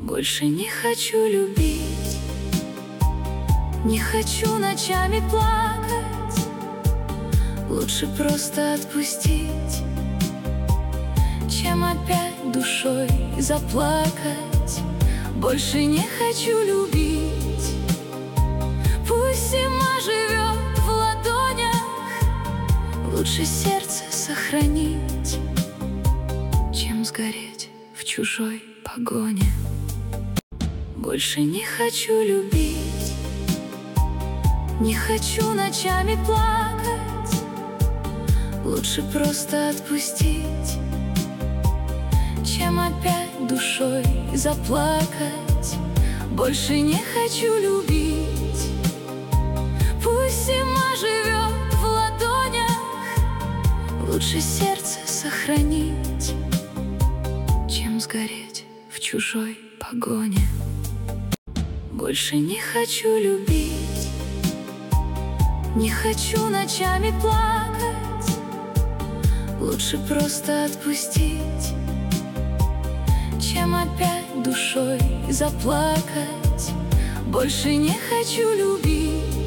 Больше не хочу любить, не хочу ночами плакать. Лучше просто отпустить, чем опять душой заплакать. Больше не хочу любить, пусть зима живет в ладонях. Лучше сердце сохранить, чем сгореть в чужой погоне. Больше не хочу любить, не хочу ночами плакать. Лучше просто отпустить, чем опять душой заплакать. Больше не хочу любить, пусть зима живет в ладонях. Лучше сердце сохранить, чем сгореть в чужой погоне. Больше не хочу любить, не хочу ночами плакать. Лучше просто отпустить, чем опять душой заплакать. Больше не хочу любить.